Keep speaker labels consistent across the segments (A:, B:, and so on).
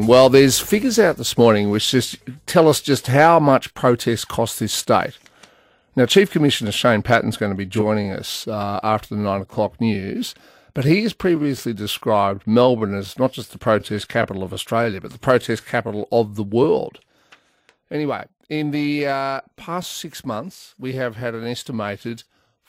A: Well, there's figures out this morning which just tell us just how much protests cost this state. Now, Chief Commissioner Shane Patton's going to be joining us after the 9 o'clock news, but he has previously described Melbourne as not just the protest capital of Australia, but the protest capital of the world. Anyway, in the past 6 months, we have had an estimated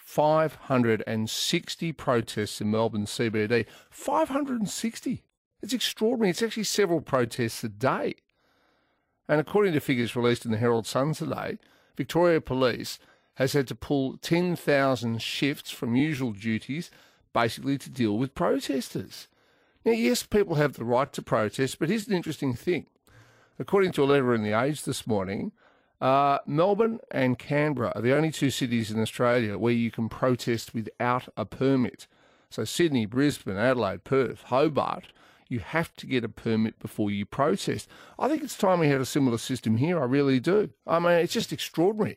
A: 560 protests in Melbourne CBD. 560! It's extraordinary. It's actually several protests a day. And according to figures released in the Herald Sun today, Victoria Police has had to pull 10,000 shifts from usual duties basically to deal with protesters. Now, yes, people have the right to protest, but here's an interesting thing. According to a letter in The Age this morning, Melbourne and Canberra are the only two cities in Australia where you can protest without a permit. So Sydney, Brisbane, Adelaide, Perth, Hobart, you have to get a permit before you protest. I think it's time we had a similar system here. I really do. I mean, it's just extraordinary.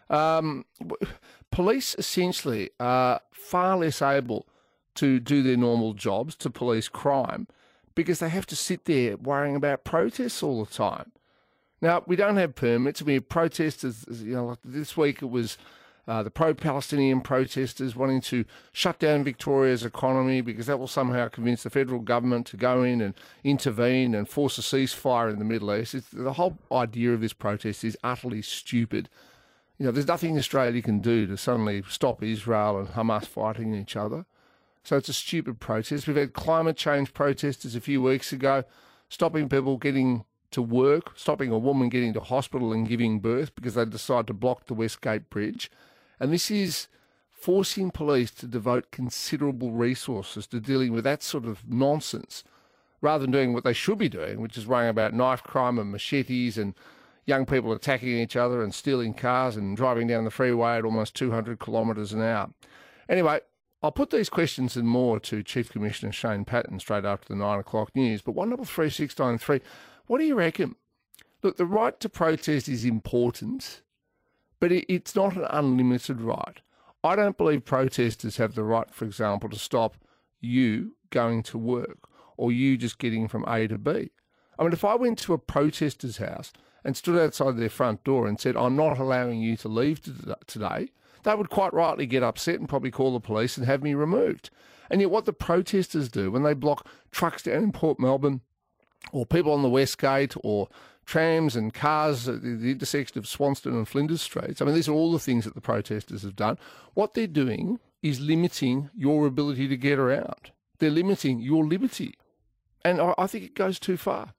A: Police essentially are far less able to do their normal jobs, to police crime, because they have to sit there worrying about protests all the time. Now, we don't have permits. We have protesters, like this week it was the pro-Palestinian protesters wanting to shut down Victoria's economy because that will somehow convince the federal government to go in and intervene and force a ceasefire in the Middle East. The whole idea of this protest is utterly stupid. There's nothing Australia can do to suddenly stop Israel and Hamas fighting each other. So it's a stupid protest. We've had climate change protesters a few weeks ago stopping people getting to work, stopping a woman getting to hospital and giving birth because they decide to block the Westgate Bridge. And this is forcing police to devote considerable resources to dealing with that sort of nonsense, rather than doing what they should be doing, which is worrying about knife crime and machetes and young people attacking each other and stealing cars and driving down the freeway at almost 200 kilometres an hour. Anyway, I'll put these questions and more to Chief Commissioner Shane Patton straight after the 9 o'clock news. But 133693, what do you reckon? Look, the right to protest is important, but it's not an unlimited right. I don't believe protesters have the right, for example, to stop you going to work or you just getting from A to B. I mean, if I went to a protester's house and stood outside their front door and said, I'm not allowing you to leave today, they would quite rightly get upset and probably call the police and have me removed. And yet what the protesters do when they block trucks down in Port Melbourne or people on the Westgate or trams and cars at the intersection of Swanston and Flinders Streets, I mean, these are all the things that the protesters have done. What they're doing is limiting your ability to get around. They're limiting your liberty. And I think it goes too far.